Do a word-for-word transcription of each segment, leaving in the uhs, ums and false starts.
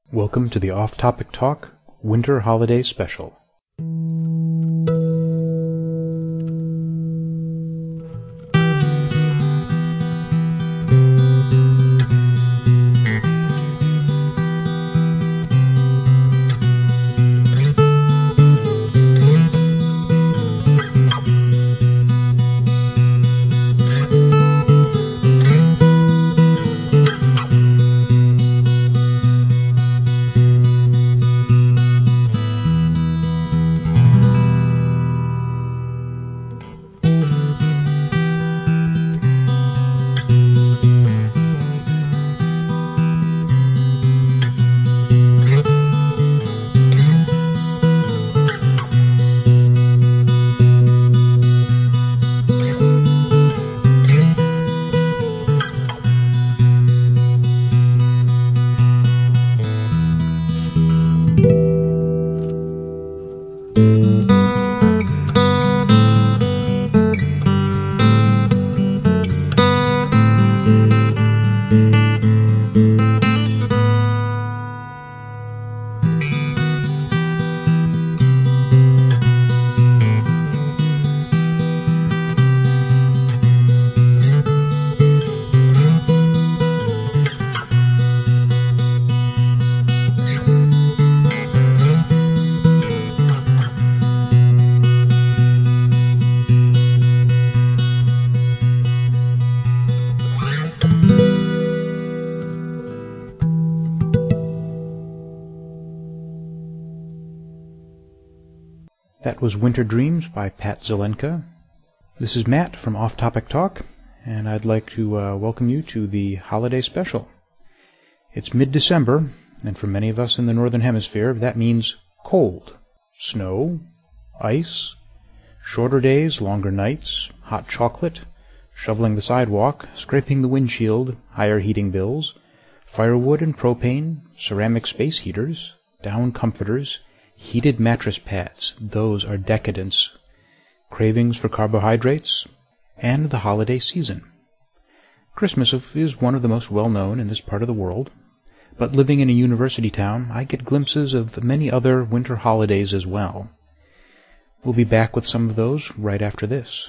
Welcome to the Off Topic Talk Winter Holiday Special. That was Winter Dreams by Pat Zelenka. This is Matt from Off Topic Talk, and I'd like to uh, welcome you to the holiday special. It's mid-December, and for many of us in the Northern Hemisphere, that means cold, snow, ice, shorter days, longer nights, hot chocolate, shoveling the sidewalk, scraping the windshield, higher heating bills, firewood and propane, ceramic space heaters, down comforters, heated mattress pads, those are decadence, cravings for carbohydrates, and the holiday season. Christmas is one of the most well-known in this part of the world, but living in a university town, I get glimpses of many other winter holidays as well. We'll be back with some of those right after this.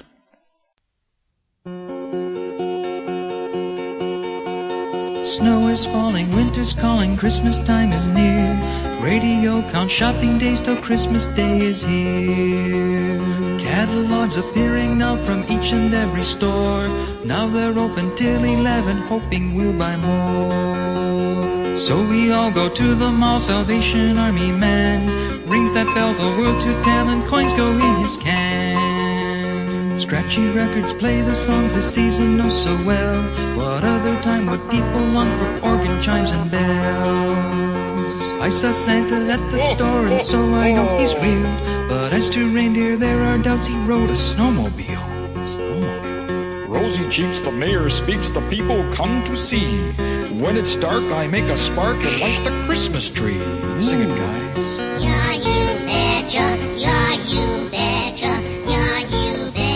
Snow is falling, winter's calling, Christmas time is near. Radio count shopping days till Christmas Day is here. Catalogs appearing now from each and every store. Now they're open till eleven, hoping we'll buy more. So we all go to the mall, Salvation Army man rings that bell, the world to tell, and coins go in his can. Scratchy records play the songs the season knows so well. What other time would people long for organ chimes and bells? I saw Santa at the store, and so I know he's real. But as to reindeer, there are doubts. He rode a snowmobile. A snowmobile. Rosy cheeks, the mayor speaks, the people come to see. When it's dark, I make a spark and light the Christmas tree. Sing it, guys. Yeah, you betcha. Yeah, you betcha. Yeah, you betcha.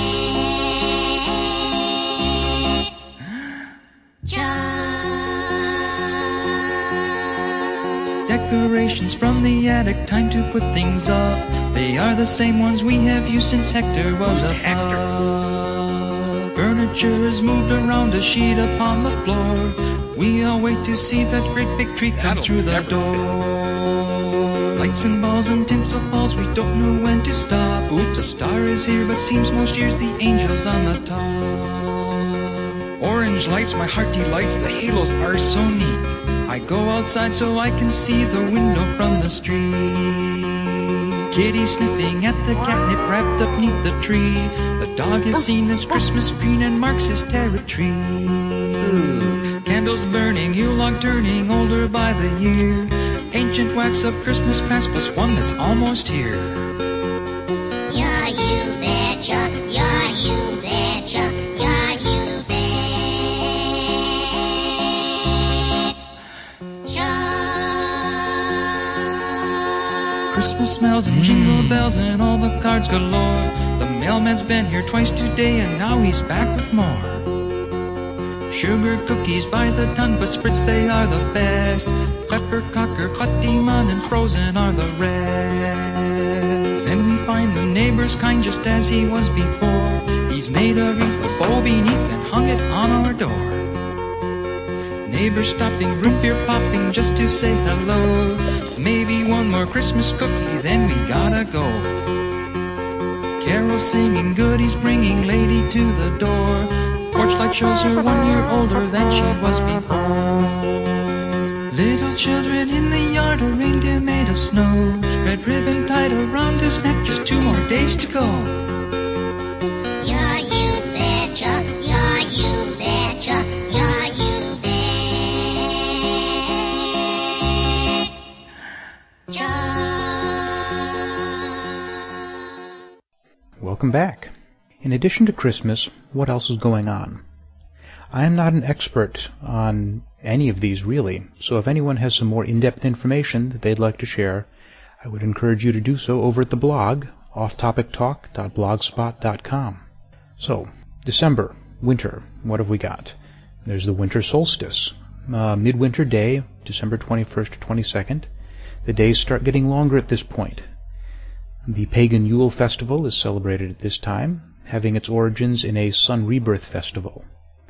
Decorations from the attic, time to put things up. They are the same ones we have used since Hector was Who's a Hector? pup. Furniture is moved around a sheet upon the floor. We all wait to see that great big tree come That'll through the never door. Lights and balls and tinsel falls, we don't know when to stop. Oops, the star is here, but seems most years the angel's on the top. Orange lights, my heart delights, the halos are so neat. I go outside so I can see the window from the street. Kitty sniffing at the catnip wrapped up neath the tree. The dog has seen this Christmas green and marks his territory. Ooh. Candles burning, Yule log turning older by the year. Ancient wax of Christmas past plus one that's almost here. Yeah, you betcha. Yeah, you betcha. Yeah, you betcha. Christmas smells and jingle bells and all the cards galore. The mailman's been here twice today and now he's back with more. Sugar cookies by the ton, but Spritz they are the best. Pepper Cocker, Fattiman, and Frozen are the rest. And we find the neighbor's kind just as he was before. He's made a wreath of bow beneath and hung it on our door. Neighbors stopping, root beer popping just to say hello. Maybe one more Christmas cookie, then we gotta go. Carol singing, goodies bringing, lady to the door. Porch light shows her one year older than she was before. Little children in the yard, a reindeer made of snow. Red ribbon tied around his neck, just two more days to go. Yeah, you betcha, yeah, you betcha, yeah, you betcha. Welcome back. In addition to Christmas, what else is going on? I am not an expert on any of these really, so if anyone has some more in-depth information that they'd like to share, I would encourage you to do so over at the blog, off topic talk dot blogspot dot com. So, December, winter, what have we got? There's the winter solstice, uh, midwinter day, December twenty-first to twenty-second. The days start getting longer at this point. The pagan Yule festival is celebrated at this time, having its origins in a sun rebirth festival.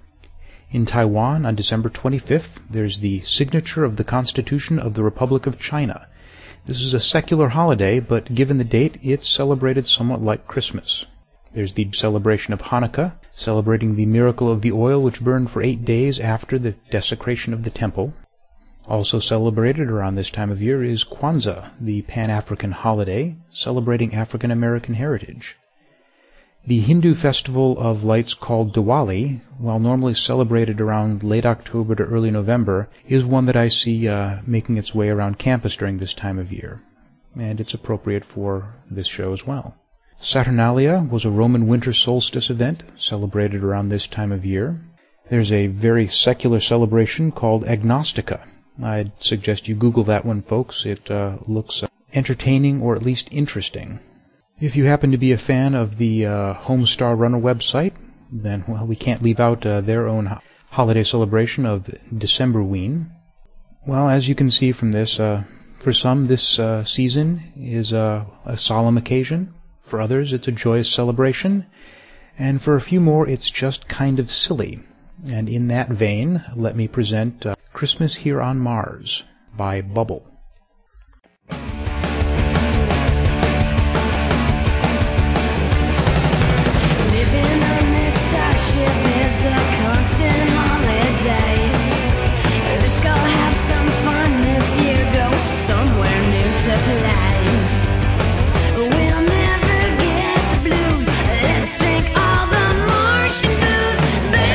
In Taiwan, on December twenty-fifth, there's the signature of the Constitution of the Republic of China. This is a secular holiday, but given the date, it's celebrated somewhat like Christmas. There's the celebration of Hanukkah, celebrating the miracle of the oil which burned for eight days after the desecration of the temple. Also celebrated around this time of year is Kwanzaa, the Pan-African holiday, celebrating African American heritage. The Hindu festival of lights called Diwali, while normally celebrated around late October to early November, is one that I see uh, making its way around campus during this time of year, and it's appropriate for this show as well. Saturnalia was a Roman winter solstice event, celebrated around this time of year. There's a very secular celebration called Agnostica. I'd suggest you Google that one, folks. It uh, looks uh, entertaining, or at least interesting. If you happen to be a fan of the uh, Homestar Runner website, then, well, we can't leave out uh, their own ho- holiday celebration of Decemberween. Well, as you can see from this, uh, for some this uh, season is uh, a solemn occasion. For others, it's a joyous celebration. And for a few more, it's just kind of silly. And in that vein, let me present uh, Christmas Here on Mars by Bubble.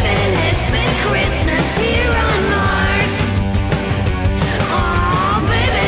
Christmas here on Mars. Oh, baby.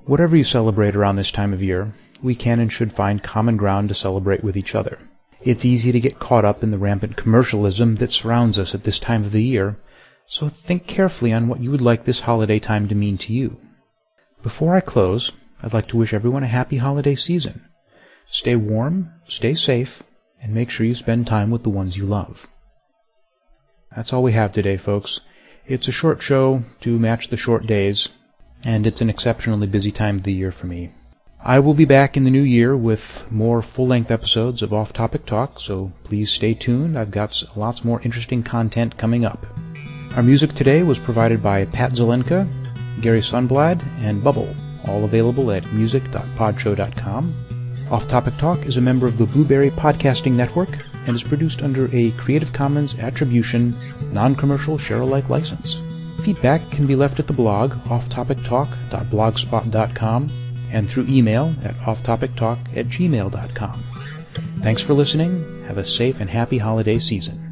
Whatever you celebrate around this time of year, we can and should find common ground to celebrate with each other. It's easy to get caught up in the rampant commercialism that surrounds us at this time of the year, so think carefully on what you would like this holiday time to mean to you. Before I close, I'd like to wish everyone a happy holiday season. Stay warm, stay safe, and make sure you spend time with the ones you love. That's all we have today, folks. It's a short show to match the short days, and it's an exceptionally busy time of the year for me. I will be back in the new year with more full-length episodes of Off Topic Talk, so please stay tuned. I've got lots more interesting content coming up. Our music today was provided by Pat Zelenka, Gary Sunblad, and Bubble, all available at music dot podshow dot com. Off Topic Talk is a member of the Blueberry Podcasting Network and is produced under a Creative Commons Attribution, Non-Commercial Share-alike license. Feedback can be left at the blog off topic talk dot blogspot dot com and through email at off topic talk at gmail dot com. Thanks for listening. Have a safe and happy holiday season.